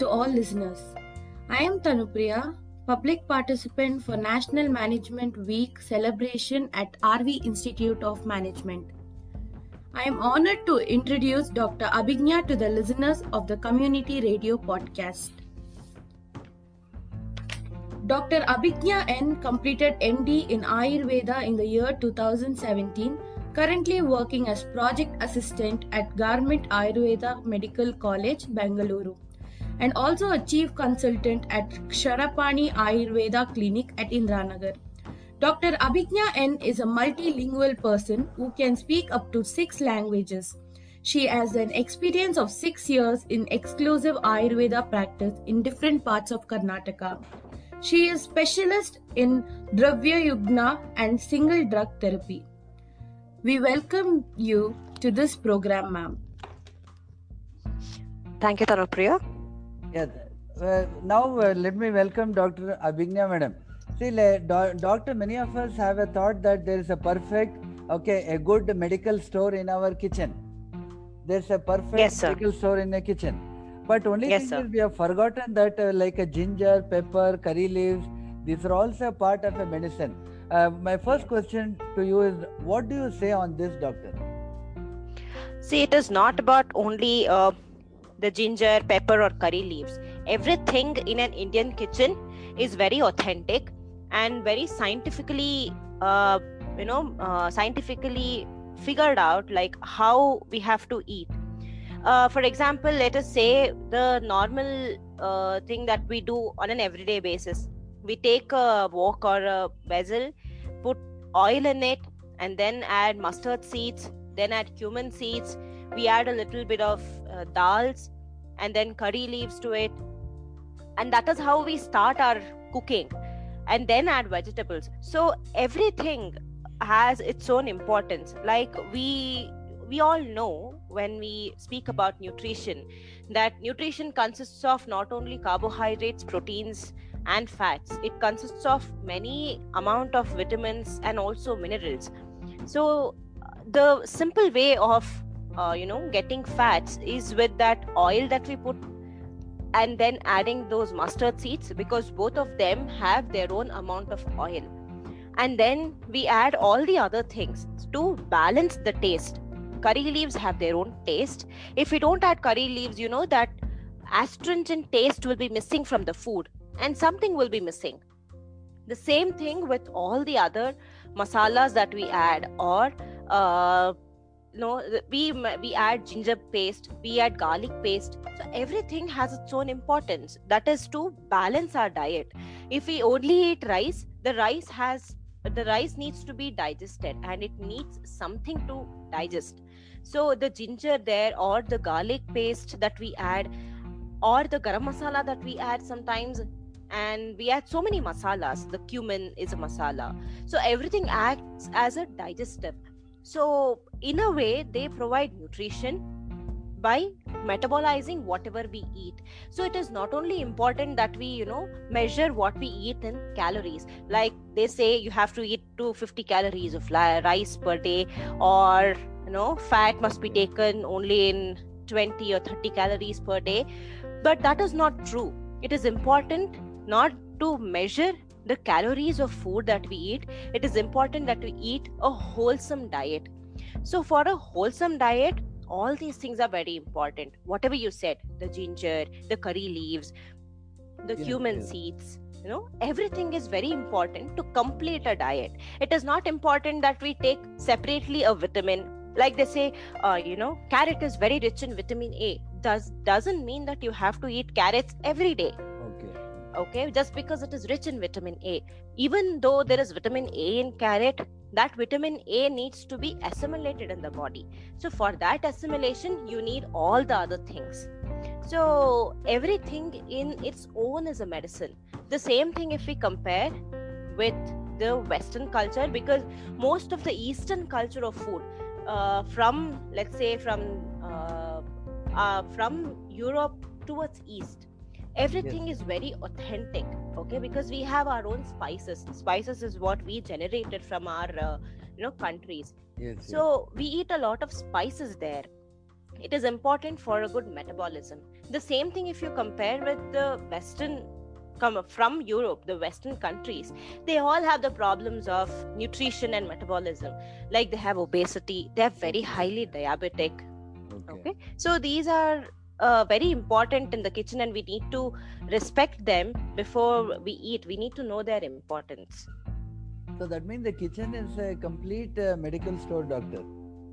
to all listeners. I am Tanupriya, public participant for National Management Week celebration at RV Institute of Management. I am honored to introduce Dr. Abhignya to the listeners of the Community Radio podcast. Dr. Abhignya N completed MD in Ayurveda in the year 2017, currently working as project assistant at Government Ayurveda Medical College, Bengaluru, and also a chief consultant at Ksharapani Ayurveda Clinic at Indranagar. Dr. Abhignya N is a multilingual person who can speak up to 6 languages. She has an experience of 6 years in exclusive Ayurveda practice in different parts of Karnataka. She is specialist in Dravya Yugna and single drug therapy. We welcome you to this program, ma'am. Thank you, Tanupriya. Now let me welcome Dr. Abhignya madam. See, doctor, many of us have a thought that there is a good medical store in our kitchen. There's a perfect medical store in the kitchen. But only thing is we have forgotten that like a ginger, pepper, curry leaves, these are also part of a medicine. My first question to you is, what do you say on this, doctor? See, it is not about only the ginger, pepper or curry leaves. Everything in an Indian kitchen is very authentic and very scientifically, scientifically figured out, like how we have to eat. For example, let us say the normal thing that we do on an everyday basis. We take a wok or a vessel, put oil in it, and then add mustard seeds, then add cumin seeds. We add a little bit of dals and then curry leaves to it. And that is how we start our cooking, and then add vegetables. So everything has its own importance. Like we all know, when we speak about nutrition, that nutrition consists of not only carbohydrates, proteins and fats. It consists of many amount of vitamins and also minerals. So the simple way of getting fats is with that oil that we put and then adding those mustard seeds, because both of them have their own amount of oil. And then we add all the other things to balance the taste. Curry leaves have their own taste. If we don't add curry leaves, you know that astringent taste will be missing from the food and something will be missing. The same thing with all the other masalas that we add, or we add ginger paste, we add garlic paste. So everything has its own importance. That is to balance our diet. If we only eat rice, the rice needs to be digested and it needs something to digest. So the ginger there, or the garlic paste that we add, or the garam masala that we add sometimes, and we add so many masalas. The cumin is a masala. So everything acts as a digestive. So in a way, they provide nutrition by metabolizing whatever we eat. So it is not only important that we measure what we eat in calories. Like they say you have to eat 250 calories of rice per day, or fat must be taken only in 20 or 30 calories per day. But that is not true. It is important not to measure the calories of food that we eat. It is important that we eat a wholesome diet. So for a wholesome diet, all these things are very important. Whatever you said, the ginger, the curry leaves, the cumin seeds, everything is very important to complete a diet. It is not important that we take separately a vitamin. Like they say, carrot is very rich in vitamin A. Doesn't mean that you have to eat carrots every day. Okay, just because it is rich in vitamin A. Even though there is vitamin A in carrot, that vitamin A needs to be assimilated in the body. So for that assimilation, you need all the other things. So everything in its own is a medicine. The same thing if we compare with the Western culture, because most of the Eastern culture of food, from Europe towards East, everything is very authentic. Okay, because we have our own spices is what we generated from our countries. So we eat a lot of spices there. it is important for a good metabolism. The same thing if you compare with the Western from Europe, the Western countries, they all have the problems of nutrition and metabolism. Like they have obesity, they are very highly diabetic. Okay. So these are very important in the kitchen, and we need to respect them before we eat. We need to know their importance. So that means the kitchen is a complete medical store, doctor.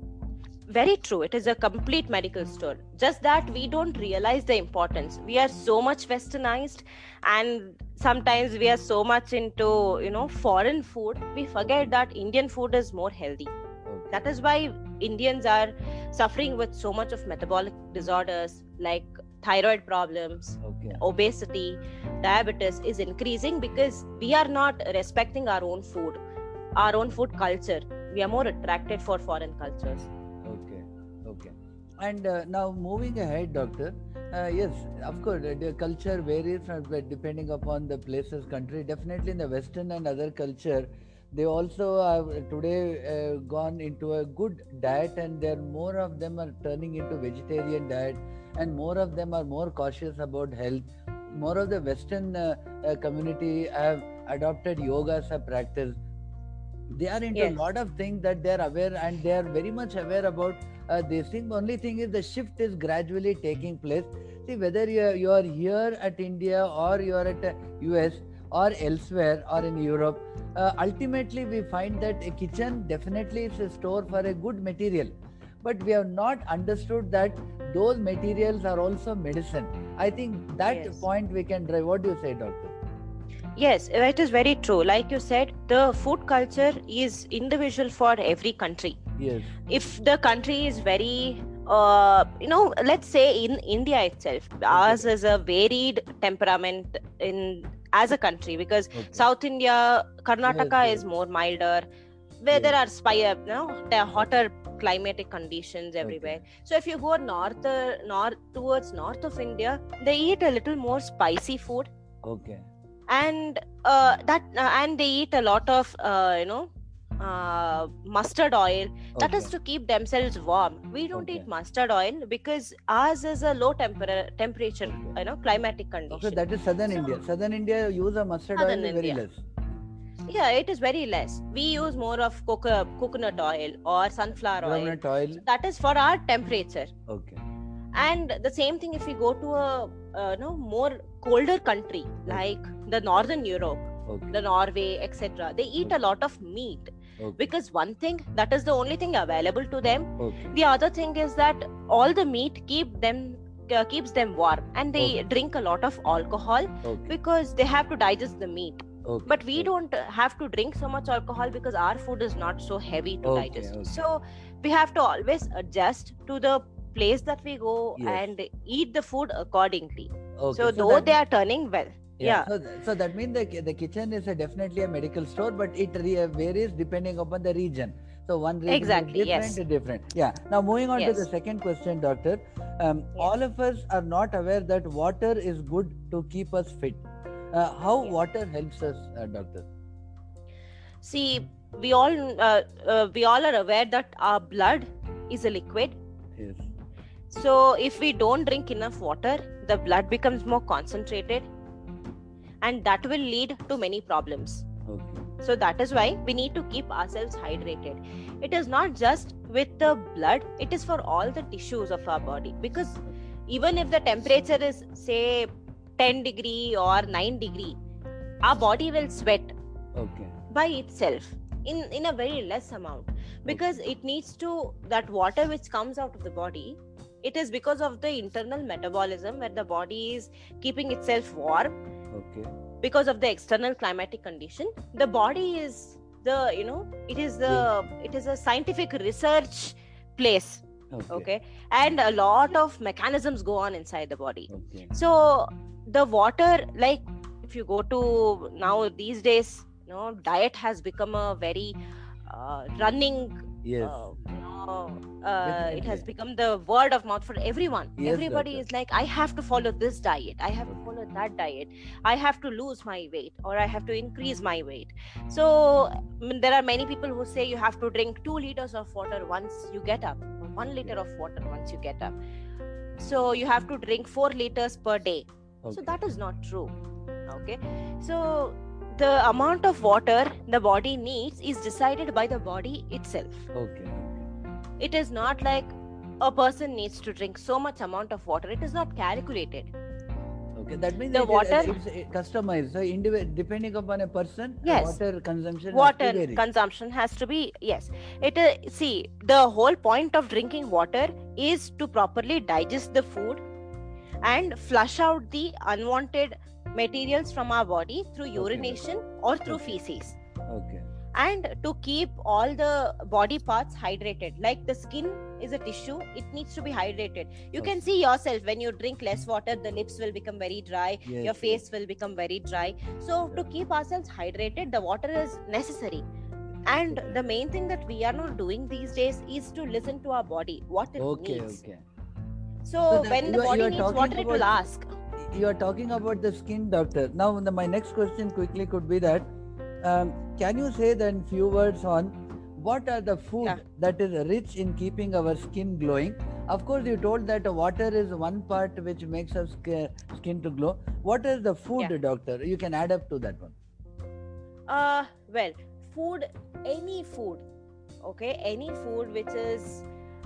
Very true. It is a complete medical store. Just that we don't realize the importance. We are so much westernized, and sometimes we are so much into, foreign food. We forget that Indian food is more healthy. That is why Indians are suffering with so much of metabolic disorders like thyroid problems, obesity, diabetes is increasing because we are not respecting our own food culture. We are more attracted for foreign cultures. Okay. And now moving ahead, doctor, yes, of course, the culture varies depending upon the places, country. Definitely in the Western and other culture, they also have today gone into a good diet, and there more of them are turning into vegetarian diet, and more of them are more cautious about health. More of the Western community have adopted yoga as a practice. They are into a lot of things that they are aware, and they are very much aware about this thing. Only thing is the shift is gradually taking place. See, whether you are here at India or you are at US or elsewhere or in Europe, ultimately we find that a kitchen definitely is a store for a good material, but we have not understood that those materials are also medicine. I think that point we can drive. What do you say, doctor? Yes, it is very true. Like you said, the food culture is individual for every country. Yes. If the country is very, let's say in India itself, ours is a varied temperament as a country, because South India, Karnataka is more milder, where there are hotter climatic conditions everywhere. So if you go towards north of India, they eat a little more spicy food. And they eat a lot of mustard oil. That is to keep themselves warm. We don't eat mustard oil because ours is a low temperature climatic condition. So that is southern India. Southern India use a mustard oil very less. Yeah, it is very less. We use more of coconut oil or sunflower oil. So that is for our temperature. And the same thing if we go to a more colder country like the Northern Europe, the Norway, etc. They eat a lot of meat because one thing, that is the only thing available to them. The other thing is that all the meat keeps them warm, and they drink a lot of alcohol because they have to digest the meat. But we don't have to drink so much alcohol because our food is not so heavy to digest. So we have to always adjust to the place that we go and eat the food accordingly. So though they are turning well. So that means the kitchen is definitely a medical store, but it varies depending upon the region. So one region is different. Yeah. Now moving on to the second question, doctor. All of us are not aware that water is good to keep us fit. How water helps us, doctor? See, we all are aware that our blood is a liquid. Yes. So if we don't drink enough water, the blood becomes more concentrated, and that will lead to many problems. So that is why we need to keep ourselves hydrated. It is not just with the blood, it is for all the tissues of our body, because even if the temperature is say 10 degree or 9 degree, our body will sweat by itself in a very less amount, because it needs to, that water which comes out of the body, it is because of the internal metabolism where the body is keeping itself warm. Because of the external climatic condition, the body is it is a scientific research place. And a lot of mechanisms go on inside the body. So the water, like if you go to now these days, diet has become a very running it has become the word of mouth for everyone. Everybody is like, I have to follow this diet, I have to follow that diet, I have to lose my weight, or I have to increase my weight. So there are many people who say you have to drink 2 liters of water once you get up, or 1 liter of water once you get up. So you have to drink 4 liters per day. So that is not true. Okay, so the amount of water the body needs is decided by the body itself. Okay. It is not like a person needs to drink so much amount of water. It is not calculated. Okay, that means The water, it's customized. So depending upon a person, yes, water consumption has to be, yes. It is, see, the whole point of drinking water is to properly digest the food and flush out the unwanted materials from our body through urination or through feces. Okay. And to keep all the body parts hydrated, like the skin is a tissue, it needs to be hydrated. You can see yourself, when you drink less water, the lips will become very dry, your face will become very dry. So to keep ourselves hydrated, the water is necessary. And the main thing that we are not doing these days is to listen to our body, what it needs. So when the body needs water, it will ask. You are talking about the skin, doctor. Now my next question quickly could be that, can you say then few words on what are the food that is rich in keeping our skin glowing? Of course, you told that water is one part which makes our skin to glow. What is the food, doctor? You can add up to that one. Well, food, any food, okay, any food which is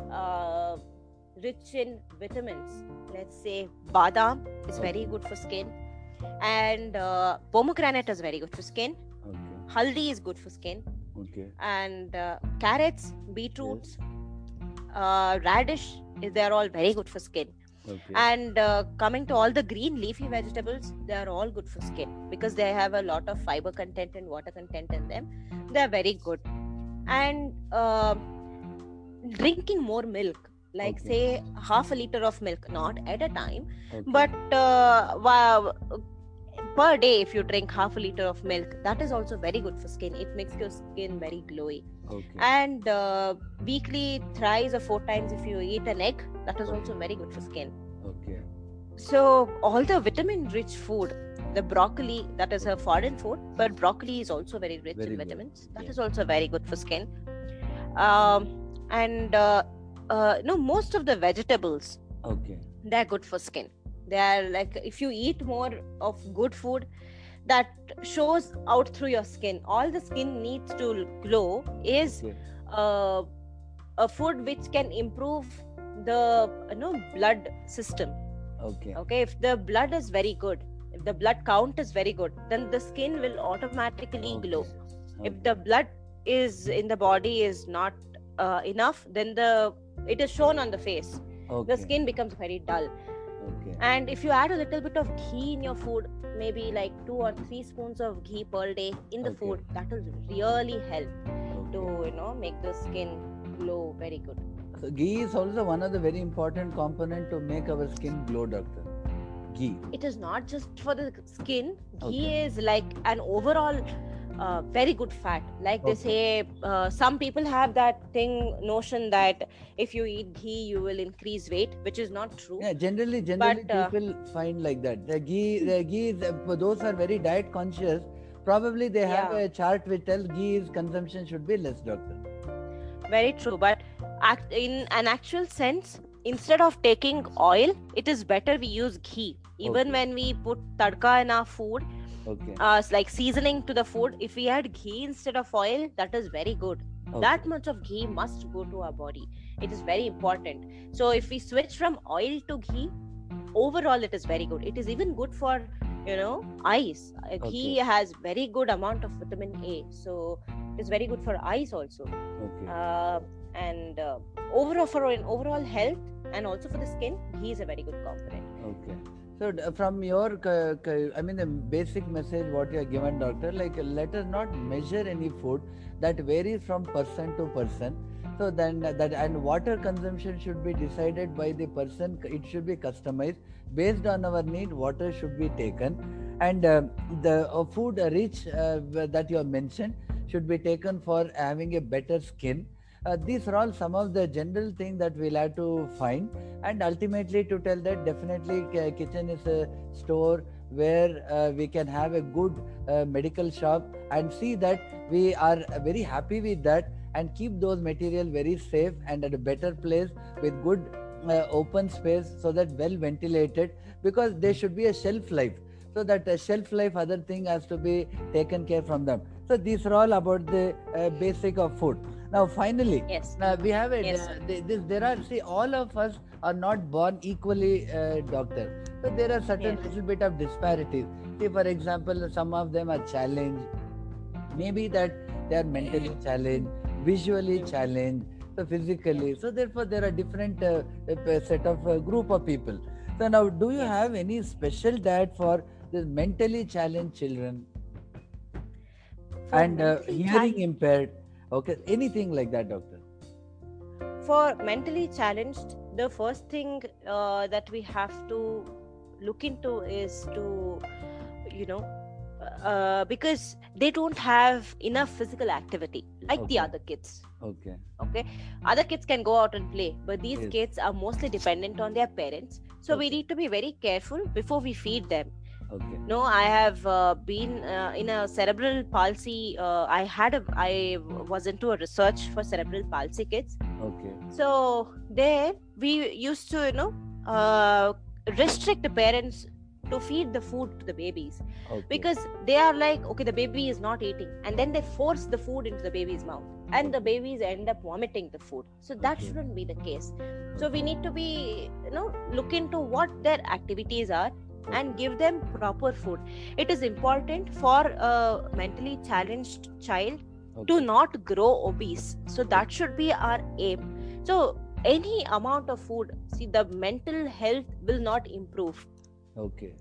rich in vitamins. Let's say badam is very good for skin, and pomegranate is very good for skin. Haldi is good for skin. And carrots, beetroots, radish, they are all very good for skin. And coming to all the green leafy vegetables, they are all good for skin because they have a lot of fiber content and water content in them. They are very good. And drinking more milk, like say half a liter of milk, not at a time, but per day, if you drink half a liter of milk, that is also very good for skin. It makes your skin very glowy. And weekly, thrice or 4 times, if you eat an egg, that is also very good for skin. So all the vitamin rich food, the broccoli, that is a foreign food, but broccoli is also very rich in vitamins. That is also very good for skin. Most of the vegetables, they are good for skin. They are like, if you eat more of good food, that shows out through your skin. All the skin needs to glow is a food which can improve the blood system. If the blood is very good, if the blood count is very good, then the skin will automatically glow. If the blood is in the body is not enough, then it is shown on the face. The skin becomes very dull. And if you add a little bit of ghee in your food, maybe like 2 or 3 spoons of ghee per day in the food, that will really help to make the skin glow very good. So ghee is also one of the very important component to make our skin glow, doctor. Ghee. It is not just for the skin. Ghee is like an overall very good fat. Like they say, some people have that notion that if you eat ghee, you will increase weight, which is not true. Yeah, generally people find like that. The ghee, for those who are very diet conscious, probably they have a chart which tells ghee's consumption should be less, doctor. Very true, but in an actual sense, instead of taking oil, it is better we use ghee. Even when we put tadka in our food, like seasoning to the food, if we add ghee instead of oil, that is very good. That much of ghee must go to our body. It is very important. So if we switch from oil to ghee, overall it is very good. It is even good for eyes. Ghee has very good amount of vitamin A, so it is very good for eyes also. And overall for overall health and also for the skin, ghee is a very good component. So from your, the basic message what you have given, doctor, like let us not measure any food that varies from person to person. So then and water consumption should be decided by the person. It should be customized based on our need. Water should be taken, and the food rich that you have mentioned should be taken for having a better skin. These are all some of the general things that we'll have to find, and ultimately to tell that definitely kitchen is a store where we can have a good medical shop and see that we are very happy with that, and keep those material very safe and at a better place with good open space, so that well ventilated, because there should be a shelf life, so that shelf life other thing has to be taken care from them. So these are all about the basic of food. Now finally, Yes. we have a Yes. there are, see, all of us are not born equally, doctor. So there are certain Yes. little bit of disparities. See, for example, some of them are challenged, maybe that they are mentally challenged, visually challenged, so physically. So therefore there are different set of group of people. So now, do you Yes. have any special diet for the mentally challenged children For and mentally hearing impaired? Okay, anything like that, doctor? for mentally challenged, the first thing that we have to look into is to, you know, because they don't have enough physical activity like the Okay. other kids. Okay. Okay, other kids can go out and play, but these Yes. kids are mostly dependent on their parents. So we Okay. need to be very careful before we feed them. Okay. No, I have been in a cerebral palsy. I was into a research for cerebral palsy kids. Okay. So there we used to, restrict the parents to feed the food to the babies, Okay. because they are like, okay, the baby is not eating, and then they force the food into the baby's mouth, and the babies end up vomiting the food. So that Okay. shouldn't be the case. So we need to be, look into what their activities are and give them proper food. It is important for a mentally challenged child to Okay. not grow obese. So that should be our aim. So any amount of food, see, the mental health will not improve. Okay.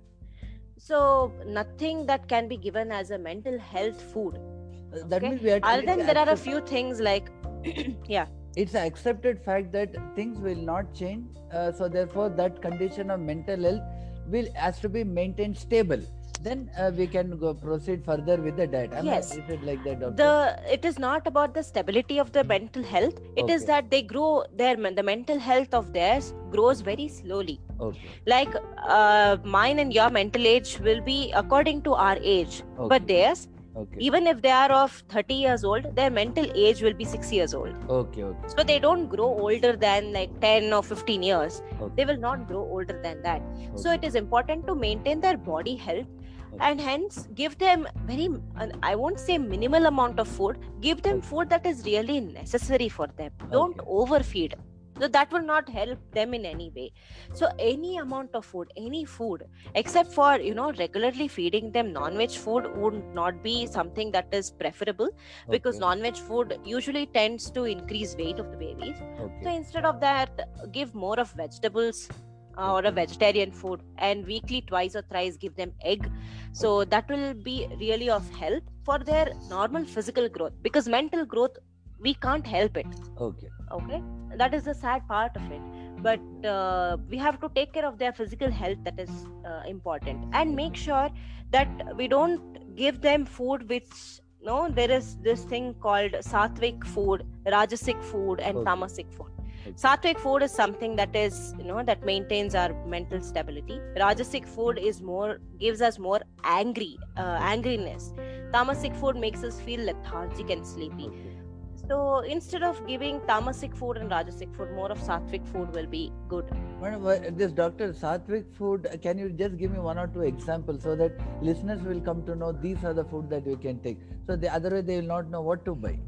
So nothing that can be given as a mental health food. That Okay. means we have to Other than there are a accept- few things like yeah. It's an accepted fact that things will not change. So therefore, that condition of mental health has to be maintained stable. Then we can go proceed further with the diet. Yes. Is it like that, doctor? It is not about the stability of the mental health. It is Okay. that they grow the mental health of theirs grows very slowly. Okay. Like mine and your mental age will be according to our age, Okay. but theirs, Okay. even if they are of 30 years old, their mental age will be 6 years old. Okay. Okay. So they don't grow older than like 10 or 15 years. Okay. They will not grow older than that. So Okay. it is important to maintain their body health, Okay. and hence give them very, I won't say minimal amount of food. Give them Okay. food that is really necessary for them. Don't Okay. overfeed. So that will not help them in any way. So any amount of food, any food, except for regularly feeding them non-veg food would not be something that is preferable, because Okay. non-veg food usually tends to increase weight of the babies. So Okay. instead of that, give more of vegetables or a vegetarian food, and weekly twice or thrice give them egg. So that will be really of help for their normal physical growth, because mental growth we can't help it. Okay. Okay, that is the sad part of it. But we have to take care of their physical health. That is important, and make sure that we don't give them food which, there is this thing called sattvic food, rajasic food, and Okay. tamasic food. Okay. Sattvic food is something that is, that maintains our mental stability. Rajasic food gives us more angriness. Tamasic food makes us feel lethargic and sleepy. Okay. So instead of giving tamasic food and rajasic food, more of sattvic food will be good. Madam, this doctor, sattvic food, can you just give me one or two examples so that listeners will come to know these are the food that we can take? So otherwise they will not know what to buy.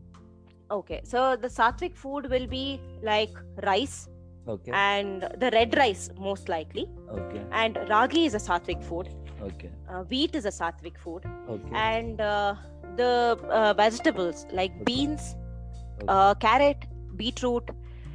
Okay, so the sattvic food will be like rice, Okay. and the red rice most likely, Okay. and ragi is a sattvic food, Okay. wheat is a sattvic food, Okay. and the vegetables like Okay. beans, Okay. carrot, beetroot,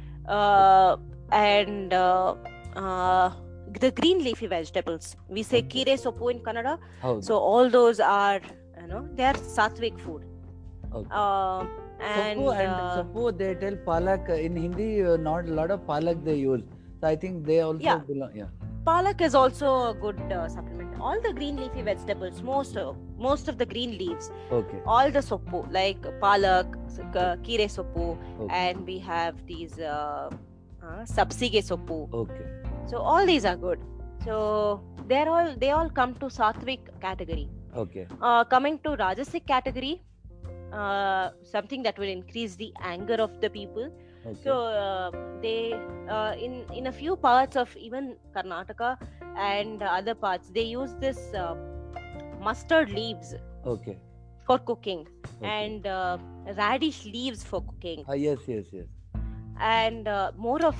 and the green leafy vegetables. We say Okay. kire soppu in Kannada. How? So all those are, they are sattvic food. Okay. And Suppo they tell palak in Hindi, not a lot of palak they use. So I think they also Yeah. belong. Yeah. palak is also a good supplement. All the green leafy vegetables, most of the green leaves, Okay. all the soppu like palak, kire soppu, Okay. and we have these sabsige soppu. Okay. So all these are good. So they all come to sattvic category. Okay. Coming to rajasic category, something that will increase the anger of the people. Okay. So they in a few parts of even Karnataka and other parts, they use this mustard leaves Okay. for cooking, Okay. and radish leaves for cooking, Yes. and more of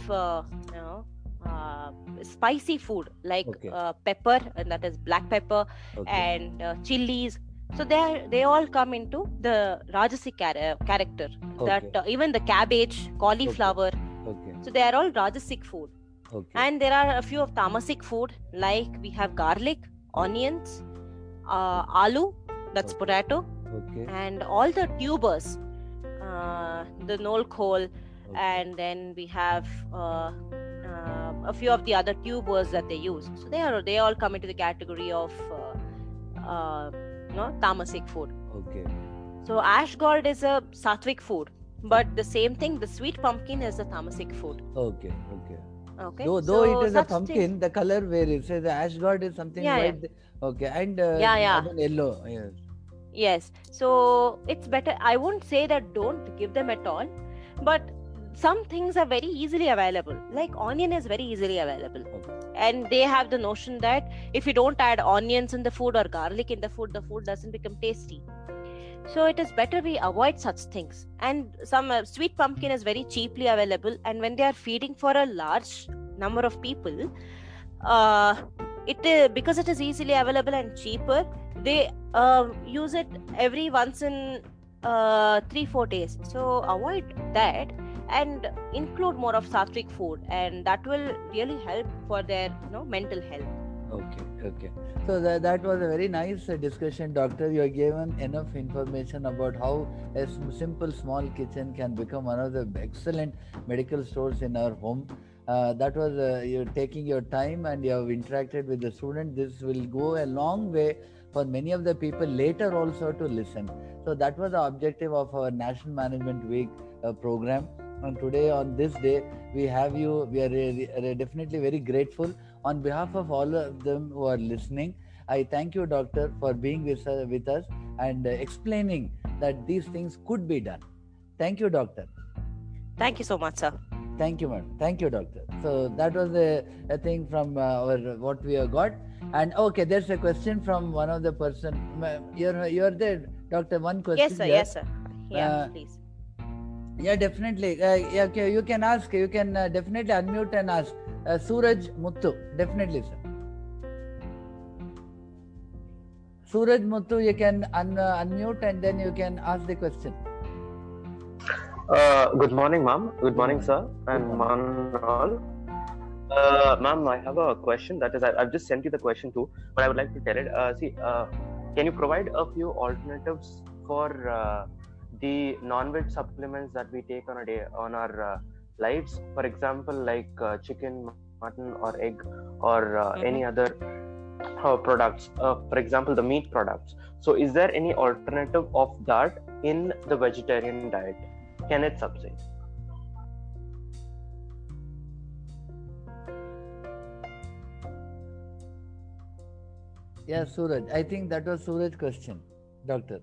spicy food like Okay. pepper, and that is black pepper, Okay. and chilies. So they all come into the Rajasic character. That Okay. even the cabbage, cauliflower, Okay. so they are all Rajasic food. Okay. And there are a few of Tamasic food, like we have garlic, onions, aloo, that's Okay. potato, Okay. and all the tubers, the nol khol, Okay. and then we have a few of the other tubers that they use. So they all come into the category of tamasic food. Okay. So ash gourd is a sattvic food, but the same thing, the sweet pumpkin is a tamasic food. Okay. Okay. Though So it is a such pumpkin, things- the color varies. So the ash gourd is something Yeah, white. Okay, and Yeah. other yellow. Yes. Yes. So it's better. I won't say that don't give them at all, but some things are very easily available. Like onion is very easily available. Okay. And they have the notion that if you don't add onions in the food or garlic in the food doesn't become tasty. So it is better we avoid such things. And some sweet pumpkin is very cheaply available. And when they are feeding for a large number of people, because it is easily available and cheaper, they use it every once in 3-4 days. So avoid that and include more of sattvic food, and that will really help for their mental health. Okay. So that was a very nice discussion, doctor. You have given enough information about how a simple small kitchen can become one of the excellent medical stores in our home. That was you're taking your time and you have interacted with the student. This will go a long way for many of the people later also to listen. So that was the objective of our National Management Week program. And today, on this day, we have you. We are definitely very grateful. On behalf of all of them who are listening, I thank you, doctor, for being with us and explaining that these things could be done. Thank you, doctor. Thank you so much, sir. Thank you, madam. Thank you, doctor. So that was a thing from our what we have got. And okay, there's a question from one of the person. You're there, doctor. One question. Yes, sir. Yeah, please. Yeah, definitely. Yeah, okay, you can ask. You can definitely unmute and ask. Suraj Muttu, definitely, sir. Suraj Muttu, you can unmute and then you can ask the question. Good morning, ma'am. Good morning, sir, and one all. Ma'am, I have a question. That is, I've just sent you the question too, but I would like to tell it. Can you provide a few alternatives for the non-veg supplements that we take on a day on our lives? For example, like chicken, mutton, or egg, or any other products. For example, the meat products. So, is there any alternative of that in the vegetarian diet? Can it subside? Yeah, Suraj. I think that was Suraj's question, doctor.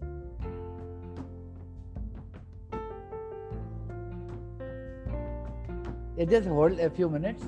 Just hold a few minutes.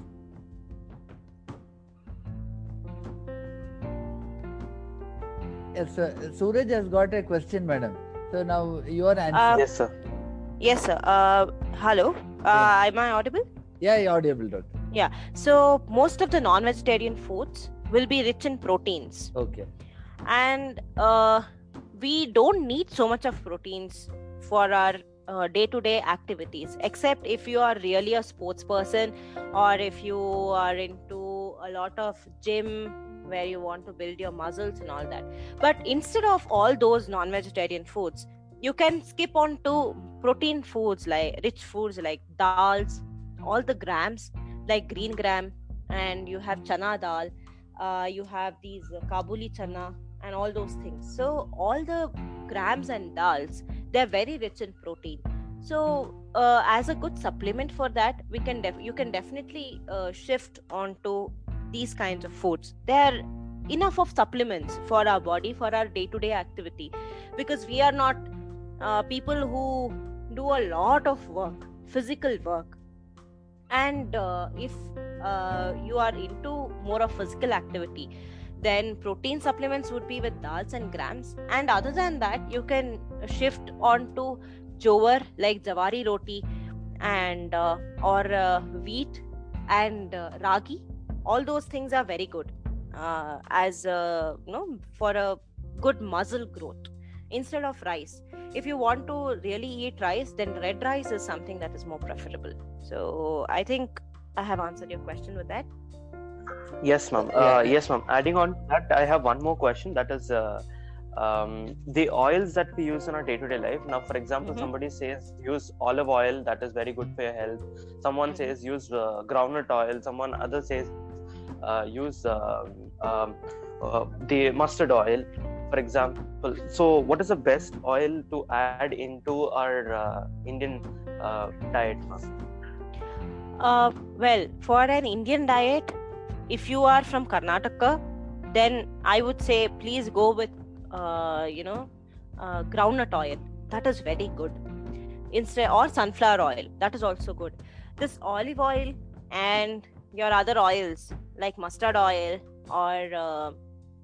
Yes, Suraj has got a question, madam. So now your answer. Yes, sir. Yes, sir. Hello. Am I audible? Yeah, you're audible, doctor. Yeah. So most of the non-vegetarian foods will be rich in proteins. Okay. And we don't need so much of proteins for our day-to-day activities, except if you are really a sports person, or if you are into a lot of gym where you want to build your muscles and all that. But instead of all those non-vegetarian foods, you can skip on to protein foods, like rich foods like dals, all the grams like green gram, and you have chana dal, you have these kabuli chana and all those things. So all the grams and dals, they're very rich in protein. So as a good supplement for that, you can definitely shift onto these kinds of foods. There are enough of supplements for our body, for our day-to-day activity, because we are not people who do a lot of work, physical work, and if you are into more of physical activity, then protein supplements would be with dals and grams. And other than that, you can shift on to jowar like jawari roti and or wheat and ragi. All those things are very good as for a good muscle growth instead of rice. If you want to really eat rice, then red rice is something that is more preferable. So I think I have answered your question with that. Yes, ma'am. Yes, ma'am. Adding on to that, I have one more question. That is the oils that we use in our day-to-day life. Now, for example, somebody says use olive oil, that is very good for your health. Someone says use groundnut oil. Someone other says use the mustard oil, for example. So, what is the best oil to add into our Indian diet, ma'am? Well, for an Indian diet, if you are from Karnataka, then I would say please go with groundnut oil. That is very good. Instead, or sunflower oil, that is also good. This olive oil and your other oils like mustard oil or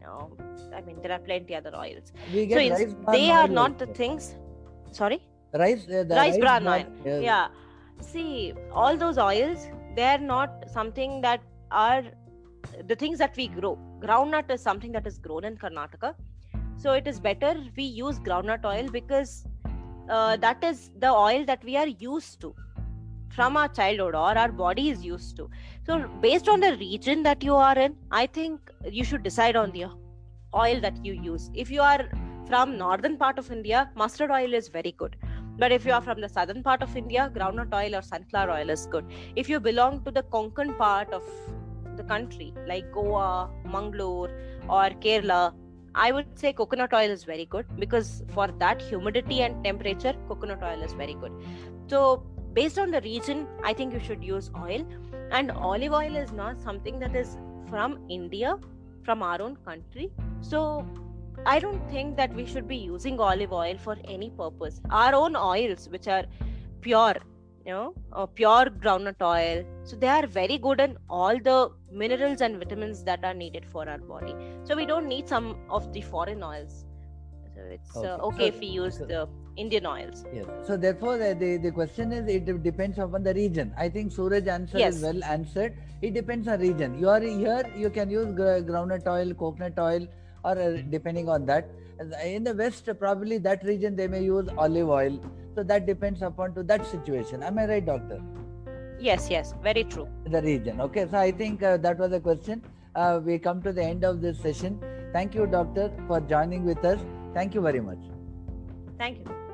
there are plenty other oils. We get rice they are oil not also. The things. Sorry. Rice Bran oil. Yeah. See, all those oils, they are not something that are the things that we grow. Groundnut is something that is grown in Karnataka. So it is better we use groundnut oil because that is the oil that we are used to from our childhood or our body is used to. So based on the region that you are in, I think you should decide on the oil that you use. If you are from northern part of India, mustard oil is very good. But if you are from the southern part of India, groundnut oil or sunflower oil is good. If you belong to the Konkan part of the country, like Goa, Mangalore or Kerala, I would say coconut oil is very good because for that humidity and temperature, coconut oil is very good. So based on the region, I think you should use oil. And olive oil is not something that is from India, from our own country. So I don't think that we should be using olive oil for any purpose. Our own oils, which are pure, pure groundnut oil, so they are very good in all the minerals and vitamins that are needed for our body. So we don't need some of the foreign oils. So it's okay if we use the Indian oils. Yes. So therefore, the question is, it depends upon the region. I think Suraj answer is well answered. It depends on region. You are here, you can use groundnut oil, coconut oil, or depending on that. In the West, probably that region they may use olive oil. So that depends upon to that situation. Am I right, doctor? Yes, very true. The region. Okay, so I think that was the question. We come to the end of this session. Thank you, doctor, for joining with us. Thank you very much. Thank you.